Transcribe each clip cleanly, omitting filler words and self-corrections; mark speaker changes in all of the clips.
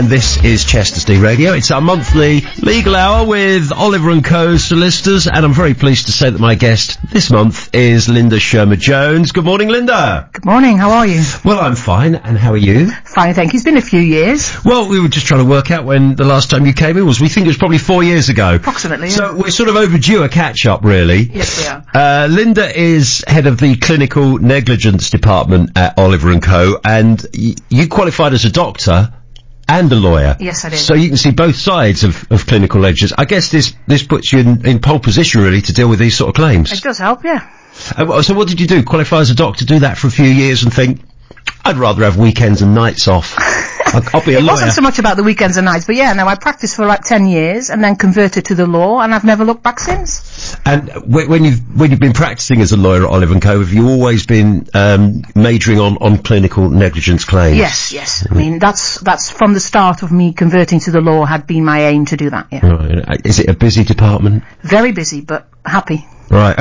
Speaker 1: This is Chestersley Radio. It's our monthly legal hour with Oliver & Co. solicitors, and I'm very pleased to say that my guest this month is Linda Shermer-Jones. Good morning, Linda.
Speaker 2: Good morning, how are you?
Speaker 1: Well, I'm fine, and how are you?
Speaker 2: Fine, thank you. It's been a few years.
Speaker 1: Well, we were just trying to work out when the last time you came in was. We think it was probably 4 years ago.
Speaker 2: Approximately, yeah.
Speaker 1: So we're sort of overdue a catch-up, really.
Speaker 2: Yes, we are.
Speaker 1: Linda is head of the clinical negligence department at Oliver & Co. And you qualified as a doctor and a lawyer.
Speaker 2: Yes, I did.
Speaker 1: So you can see both sides of clinical negligence. I guess this puts you in pole position, really, to deal with these sort of claims.
Speaker 2: It does help, yeah.
Speaker 1: So what did you do? Qualify as a doctor, do that for a few years and think, I'd rather have weekends and nights off. I'll be a lawyer.
Speaker 2: It wasn't so much about the weekends and nights, but yeah, no, I practiced for about 10 years and then converted to the law, and I've never looked back since.
Speaker 1: And when you've been practicing as a lawyer at Oliver & Co., have you always been majoring on clinical negligence claims?
Speaker 2: Yes. I mean, that's from the start of me converting to the law had been my aim to do that, yeah.
Speaker 1: Right. Is it a busy department?
Speaker 2: Very busy, but happy.
Speaker 1: Right.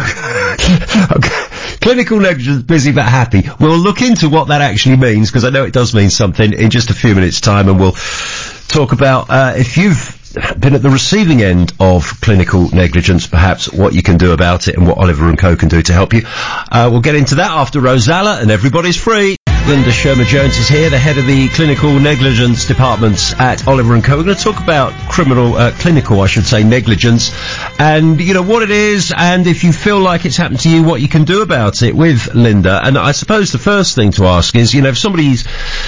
Speaker 1: Okay. Clinical negligence, busy but happy. We'll look into what that actually means, because I know it does mean something, in just a few minutes' time, and we'll talk about if you've been at the receiving end of clinical negligence, perhaps what you can do about it and what Oliver & Co. can do to help you. We'll get into that after Rosella and Everybody's Free. Linda Shermer-Jones is here, the head of the clinical negligence departments at Oliver & Co. We're going to talk about clinical negligence, and, you know, what it is, and if you feel like it's happened to you, what you can do about it with Linda. And I suppose the first thing to ask is, you know, if somebody's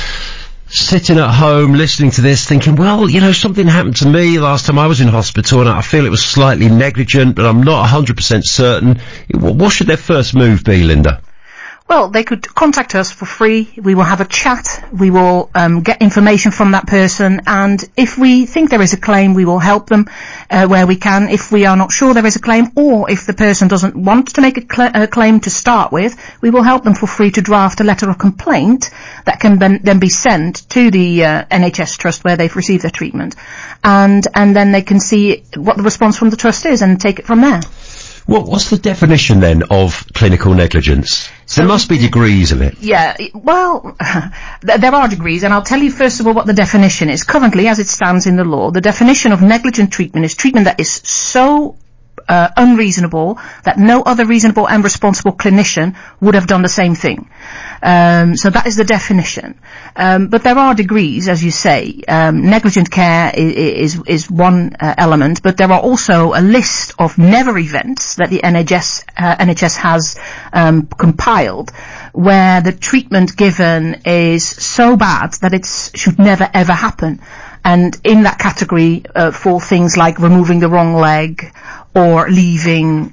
Speaker 1: sitting at home listening to this thinking, well, you know, something happened to me last time I was in hospital and I feel it was slightly negligent, but I'm not 100% certain, what should their first move be, Linda?
Speaker 2: Well, they could contact us for free. We will have a chat. We will get information from that person, and if we think there is a claim, we will help them where we can. If we are not sure there is a claim, or if the person doesn't want to make a claim to start with, we will help them for free to draft a letter of complaint that can then be sent to the NHS Trust where they've received their treatment, and then they can see what the response from the Trust is and take it from there.
Speaker 1: What's the definition, then, of clinical negligence? So there must be degrees of it.
Speaker 2: Yeah, well, there are degrees, and I'll tell you first of all what the definition is. Currently, as it stands in the law, the definition of negligent treatment is treatment that is so unreasonable that no other reasonable and responsible clinician would have done the same thing. So that is the definition. But there are degrees, as you say. Negligent care is one element, but there are also a list of never events that the NHS has compiled, where the treatment given is so bad that it should never ever happen. And in that category fall things like removing the wrong leg, or leaving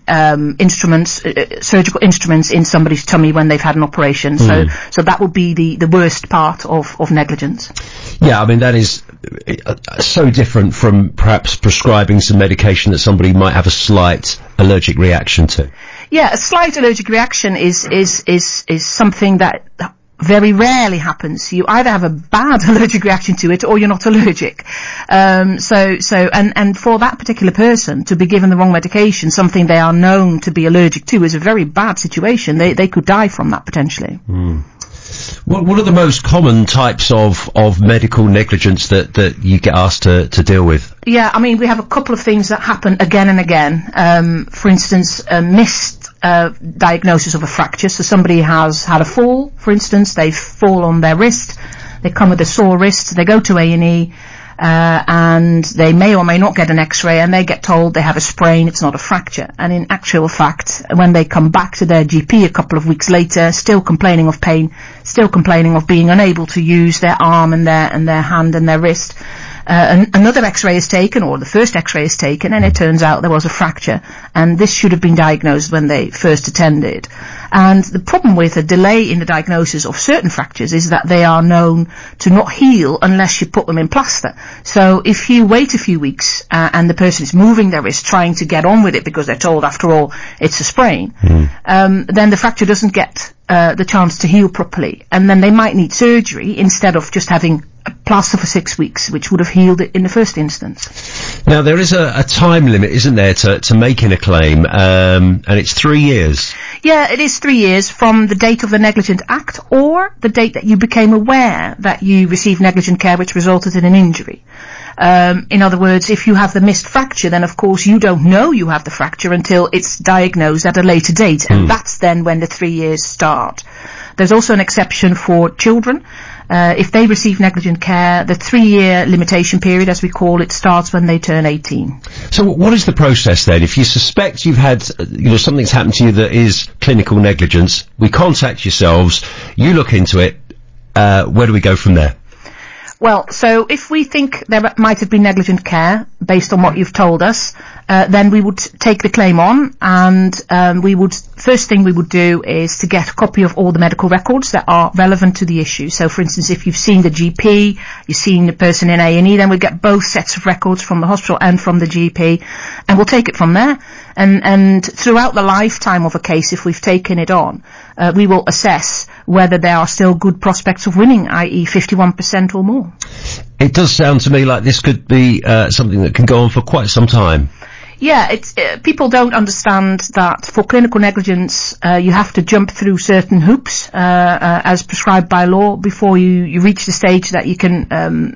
Speaker 2: surgical instruments in somebody's tummy when they've had an operation. So that would be the worst part of negligence.
Speaker 1: Yeah, I mean, that is so different from perhaps prescribing some medication that somebody might have a slight allergic reaction to.
Speaker 2: Yeah, a slight allergic reaction is something that very rarely happens. You either have a bad allergic reaction to it or you're not allergic. And for that particular person to be given the wrong medication, something they are known to be allergic to, is a very bad situation. They could die from that potentially.
Speaker 1: What are the most common types of medical negligence that you get asked to deal with?
Speaker 2: Yeah, I mean, we have a couple of things that happen again and again. For instance, missed diagnosis of a fracture. So somebody has had a fall, for instance, they fall on their wrist, they come with a sore wrist, they go to A&E, and they may or may not get an x-ray, and they get told they have a sprain, it's not a fracture. And in actual fact, when they come back to their GP a couple of weeks later, still complaining of pain, still complaining of being unable to use their arm and their hand and their wrist, another x-ray is taken, or the first x-ray is taken, and it turns out there was a fracture, and this should have been diagnosed when they first attended. And the problem with a delay in the diagnosis of certain fractures is that they are known to not heal unless you put them in plaster. So if you wait a few weeks and the person is moving their wrist, trying to get on with it because they're told, after all, it's a sprain, then the fracture doesn't get the chance to heal properly, and then they might need surgery instead of just having a plaster for 6 weeks, which would have healed it in the first instance.
Speaker 1: Now, there is a time limit, isn't there, to making a claim, and it's 3 years.
Speaker 2: Yeah, it is 3 years from the date of the negligent act or the date that you became aware that you received negligent care which resulted in an injury. In other words, if you have the missed fracture, then of course you don't know you have the fracture until it's diagnosed at a later date, and that's then when the 3 years start. There's also an exception for children. If they receive negligent care, the 3-year limitation period, as we call it, starts when they turn 18.
Speaker 1: So what is the process then? If you suspect you've had, something's happened to you that is clinical negligence, we contact yourselves, you look into it, where do we go from there?
Speaker 2: Well, so if we think there might have been negligent care based on what you've told us, then we would take the claim on, and first thing we would do is to get a copy of all the medical records that are relevant to the issue. So, for instance, if you've seen the GP, you've seen the person in A&E, then we'll get both sets of records from the hospital and from the GP, and we'll take it from there. And throughout the lifetime of a case, if we've taken it on, we will assess whether there are still good prospects of winning, i.e. 51% or more.
Speaker 1: It does sound to me like this could be something that can go on for quite some time.
Speaker 2: Yeah, people don't understand that for clinical negligence, you have to jump through certain hoops, as prescribed by law before you reach the stage that you can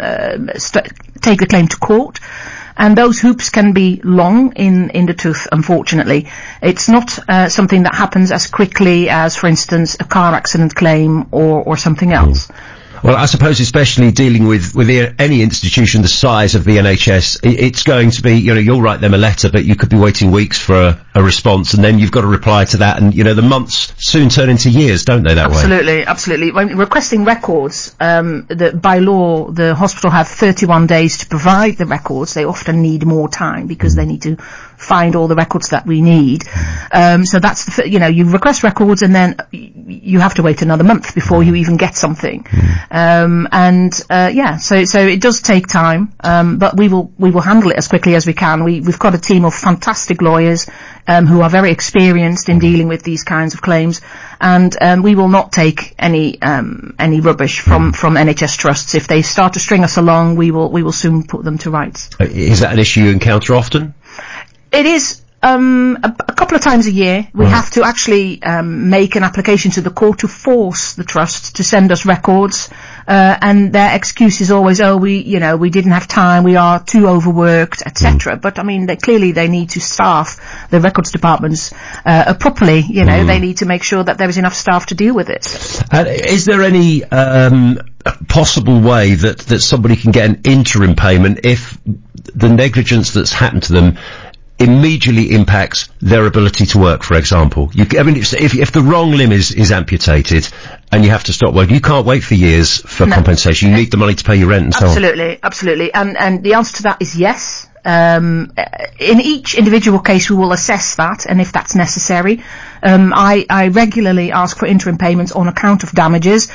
Speaker 2: take the claim to court. And those hoops can be long in the tooth, unfortunately. It's not something that happens as quickly as, for instance, a car accident claim or something else.
Speaker 1: Well, I suppose especially dealing with any institution the size of the NHS, it's going to be, you'll write them a letter, but you could be waiting weeks for a response, and then you've got to reply to that, and, the months soon turn into years, don't they, that way? Absolutely. When requesting records,
Speaker 2: by law, the hospital have 31 days to provide the records. They often need more time because they need to find all the records that we need. So that's you request records, and then you have to wait another month before you even get something. So it does take time, but we will handle it as quickly as we can. We've got a team of fantastic lawyers who are very experienced in dealing with these kinds of claims, and we will not take any rubbish from NHS trusts. If they start to string us along, we will soon put them to rights.
Speaker 1: Is that an issue you encounter often?
Speaker 2: It is. A couple of times a year, we have to actually make an application to the court to force the trust to send us records, and their excuse is always, we didn't have time, we are too overworked, etc. But I mean, they need to staff the records departments properly. They need to make sure that there is enough staff to deal with it.
Speaker 1: Is there any possible way that somebody can get an interim payment if the negligence that's happened to them immediately impacts their ability to work, for example? If the wrong limb is amputated and you have to stop work, you can't wait for years for compensation. You need the money to pay your rent and so on.
Speaker 2: Absolutely. And the answer to that is yes. In each individual case, we will assess that, and if that's necessary. I regularly ask for interim payments on account of damages,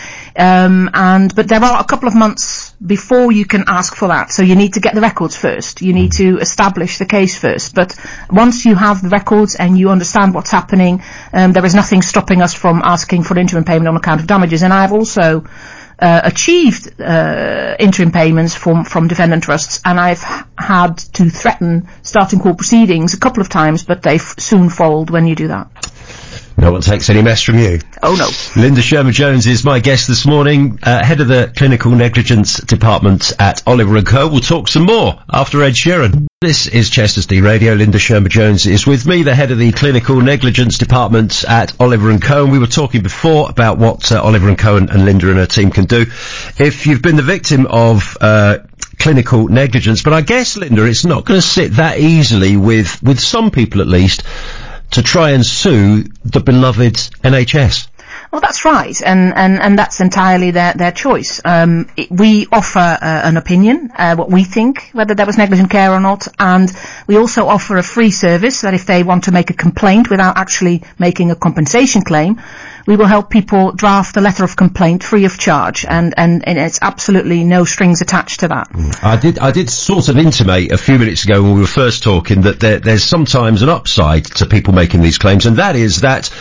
Speaker 2: but there are a couple of months before you can ask for that, so you need to get the records first. You need to establish the case first. But once you have the records and you understand what's happening, there is nothing stopping us from asking for interim payment on account of damages. And I've also achieved interim payments from defendant trusts, and I've had to threaten starting court proceedings a couple of times, but they soon fold when you do that.
Speaker 1: No one takes any mess from you.
Speaker 2: Oh, no.
Speaker 1: Linda Sherman-Jones is my guest this morning, head of the Clinical Negligence Department at Oliver & Co. We'll talk some more after Ed Sheeran. This is Chester's Radio. Linda Sherman-Jones is with me, the head of the Clinical Negligence Department at Oliver & Co. And we were talking before about what Oliver & Co. and Linda and her team can do if you've been the victim of clinical negligence. But I guess, Linda, it's not going to sit that easily with some people at least to try and sue the beloved NHS.
Speaker 2: Well, that's right, and that's entirely their choice. We offer an opinion, what we think, whether there was negligent care or not, and we also offer a free service that if they want to make a complaint without actually making a compensation claim, we will help people draft a letter of complaint free of charge, and it's absolutely no strings attached to that.
Speaker 1: I did sort of intimate a few minutes ago when we were first talking that there's sometimes an upside to people making these claims, and that is that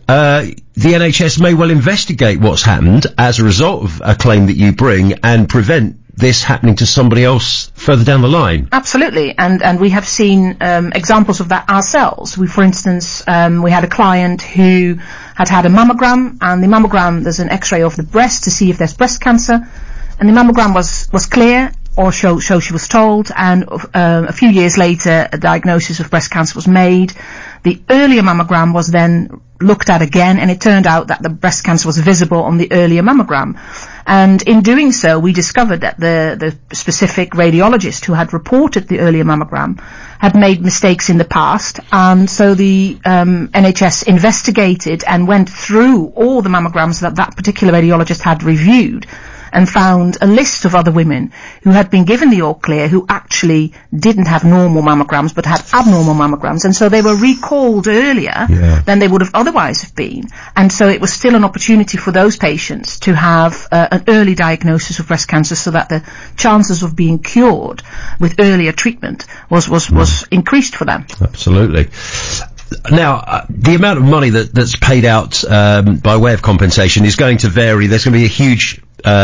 Speaker 1: the NHS may well investigate what's happened as a result of a claim that you bring and prevent this happening to somebody else further down the line.
Speaker 2: Absolutely, and we have seen examples of that ourselves. For instance, we had a client who had a mammogram, and the mammogram, there's an X-ray of the breast to see if there's breast cancer, and the mammogram was clear, or so she was told, and a few years later a diagnosis of breast cancer was made. The earlier mammogram was then looked at again, and it turned out that the breast cancer was visible on the earlier mammogram. And in doing so, we discovered that the specific radiologist who had reported the earlier mammogram had made mistakes in the past, and so the NHS investigated and went through all the mammograms that particular radiologist had reviewed, and found a list of other women who had been given the all clear who actually didn't have normal mammograms but had abnormal mammograms, and so they were recalled earlier than they would have otherwise have been. And so it was still an opportunity for those patients to have an early diagnosis of breast cancer, so that the chances of being cured with earlier treatment was increased for them.
Speaker 1: Absolutely. Now, the amount of money that's paid out by way of compensation is going to vary. There's going to be a huge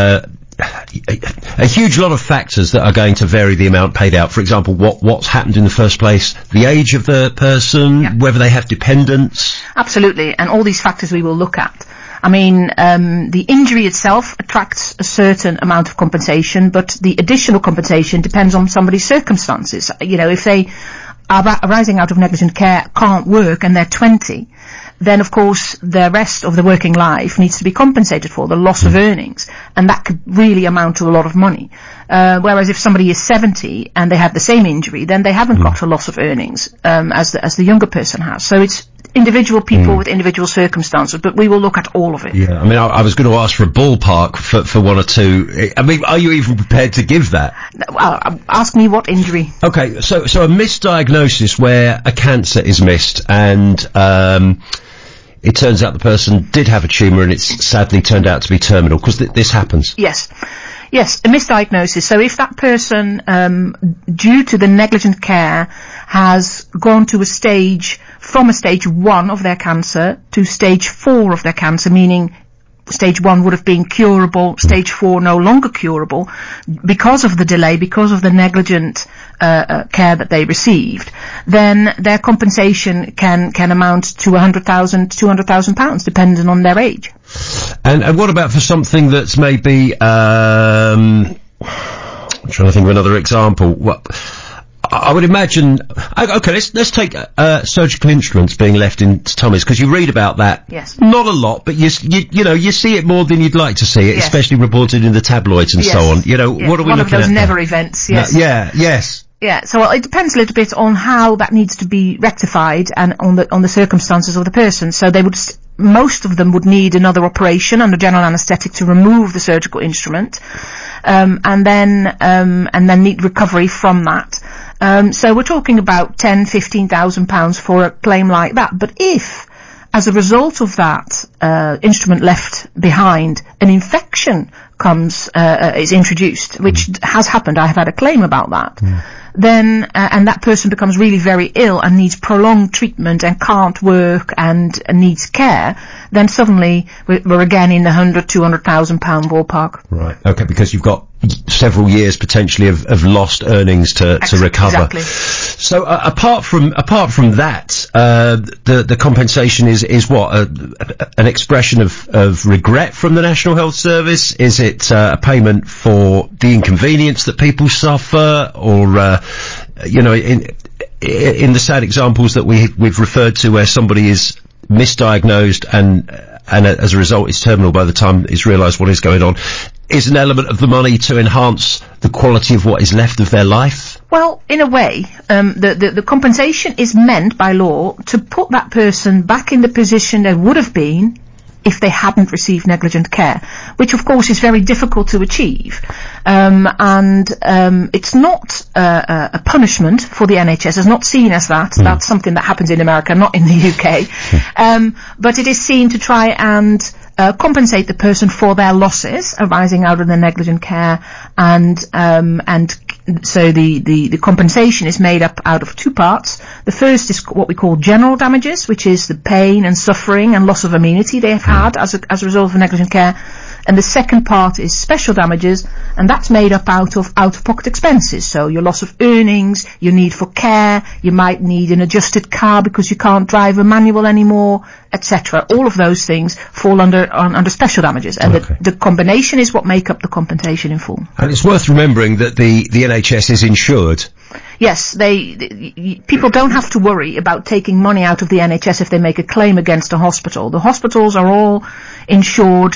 Speaker 1: lot of factors that are going to vary the amount paid out. For example, what's happened in the first place, the age of the person, whether they have dependents.
Speaker 2: Absolutely, and all these factors we will look at. I mean, the injury itself attracts a certain amount of compensation, but the additional compensation depends on somebody's circumstances. You know, if they are arising out of negligent care, can't work, and they're 20, then of course the rest of the working life needs to be compensated for, the loss of earnings, and that could really amount to a lot of money. Whereas if somebody is 70 and they have the same injury, then they haven't got a loss of earnings as the younger person has. So it's individual people with individual circumstances, but we will look at all of it.
Speaker 1: Yeah, I mean, I was going to ask for a ballpark for one or two. I mean, are you even prepared to give that?
Speaker 2: Well, ask me what injury.
Speaker 1: Okay, so a misdiagnosis where a cancer is missed, and it turns out the person did have a tumour and it's sadly turned out to be terminal, because this happens.
Speaker 2: Yes, a misdiagnosis. So if that person, due to the negligent care, has gone to from a stage 1 of their cancer to stage 4 of their cancer, meaning stage 1 would have been curable, stage 4 no longer curable, because of the delay, because of the negligent care that they received, then their compensation can amount to £100,000 to £200,000, depending on their age.
Speaker 1: And what about for something that's maybe, I'm trying to think of another example. I would imagine, okay, let's take surgical instruments being left in tummies, because you read about that.
Speaker 2: Yes.
Speaker 1: Not a lot, but you see it more than you'd like to see it, yes. Especially reported in the tabloids and so on. You know, what are we looking at?
Speaker 2: One of those never events, yes.
Speaker 1: Yes.
Speaker 2: Yeah, so it depends a little bit on how that needs to be rectified and on the circumstances of the person. So most of them would need another operation under general anaesthetic to remove the surgical instrument, and then need recovery from that. So we're talking about £10,000-15,000 for a claim like that. But if, as a result of that instrument left behind, an infection is introduced, which has happened, I have had a claim about that, then and that person becomes really very ill and needs prolonged treatment and can't work and needs care, then suddenly we're again in the £100,000-200,000 ballpark.
Speaker 1: Right. Okay, because you've got several years potentially of lost earnings to recover.
Speaker 2: Exactly.
Speaker 1: So apart from that, the compensation is what, an expression of regret from the National Health Service? Is it a payment for the inconvenience that people suffer, or in the sad examples that we've referred to, where somebody is misdiagnosed and as a result is terminal by the time it's realised what is going on, is an element of the money to enhance the quality of what is left of their life?
Speaker 2: Well, in a way, the compensation is meant by law to put that person back in the position they would have been if they hadn't received negligent care, which of course is very difficult to achieve. It's not a punishment for the NHS. It's not seen as that. That's something that happens in America, not in the UK. But it is seen to try and compensate the person for their losses arising out of the negligent care, and so the compensation is made up out of two parts. The first is what we call general damages, which is the pain and suffering and loss of immunity they have had as a result of negligent care. And the second part is special damages, and that's made up out of out-of-pocket expenses. So your loss of earnings, your need for care, you might need an adjusted car because you can't drive a manual anymore, etc. All of those things fall under special damages, and the combination is what make up the compensation in full.
Speaker 1: And it's worth remembering that the NHS is insured.
Speaker 2: Yes, people don't have to worry about taking money out of the NHS if they make a claim against a hospital. The hospitals are all insured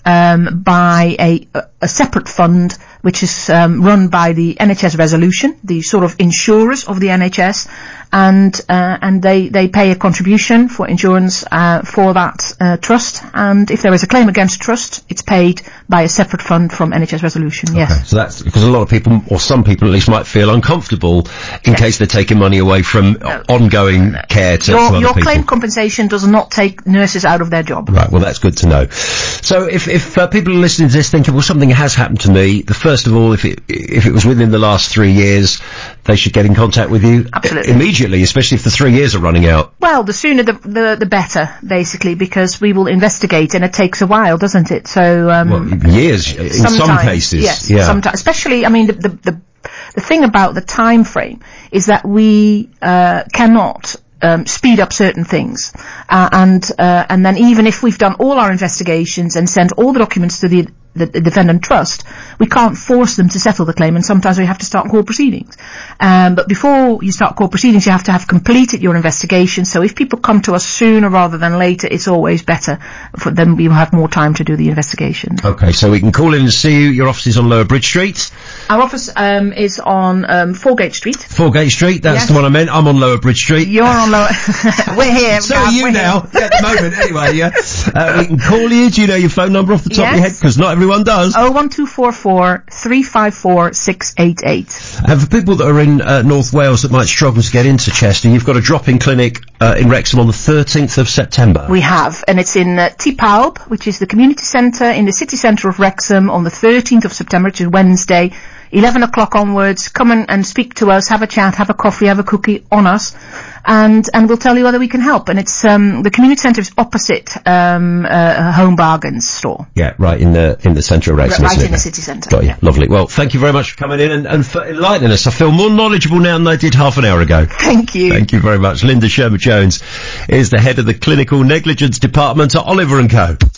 Speaker 2: by a separate fund, which is run by the NHS Resolution, the sort of insurers of the NHS, and they pay a contribution for insurance for that trust. And if there is a claim against trust, it's paid by a separate fund from NHS Resolution.
Speaker 1: Okay.
Speaker 2: Yes.
Speaker 1: So that's because a lot of people, or some people at least, might feel uncomfortable in case they're taking money away from ongoing care to other people.
Speaker 2: Your claim compensation does not take nurses out of their job.
Speaker 1: Right. Well, that's good to know. So if people are listening to this thinking, well, something has happened to me, first of all, if it was within the last 3 years, they should get in contact with you.
Speaker 2: Absolutely.
Speaker 1: Immediately, especially if the 3 years are running out.
Speaker 2: Well, the sooner the better, basically, because we will investigate, and it takes a while, doesn't it? So
Speaker 1: years in some cases.
Speaker 2: Yes,
Speaker 1: yeah.
Speaker 2: Sometimes, especially, I mean, the thing about the time frame is that we cannot speed up certain things, and then even if we've done all our investigations and sent all the documents to the defendant trust, we can't force them to settle the claim, and sometimes we have to start court proceedings. But before you start court proceedings, you have to have completed your investigation. So if people come to us sooner rather than later, it's always better. Then we will have more time to do the investigation.
Speaker 1: Okay, so we can call in and see you. Your office is on Lower Bridge Street.
Speaker 2: Our office is on Foregate Street.
Speaker 1: Foregate Street, that's
Speaker 2: Yes.
Speaker 1: the one I meant. I'm on Lower Bridge Street.
Speaker 2: You're on Lower... We're here.
Speaker 1: So are you now, at the moment, anyway, yeah. We can call you. Do you know your phone number off the top of your head? Because not everyone does.
Speaker 2: 01244 354 688.
Speaker 1: And for people that are in North Wales that might struggle to get into Chester, you've got a drop-in clinic in Wrexham on the 13th of September.
Speaker 2: We have, and it's in Tipalb, which is the community centre in the city centre of Wrexham on the 13th of September, which is Wednesday, 11 o'clock onwards. Come and speak to us, have a chat, have a coffee, have a cookie on us, and we'll tell you whether we can help. And it's the community centre is opposite Home Bargains store.
Speaker 1: Yeah, right in the centre of Wrexham.
Speaker 2: Right in the city centre.
Speaker 1: Got you. Yeah. Lovely. Well, thank you very much for coming in and for enlightening us. I feel more knowledgeable now than I did half an hour ago.
Speaker 2: Thank you.
Speaker 1: Thank you very much. Linda Sherman-Jones is the head of the Clinical Negligence Department at Oliver & Co.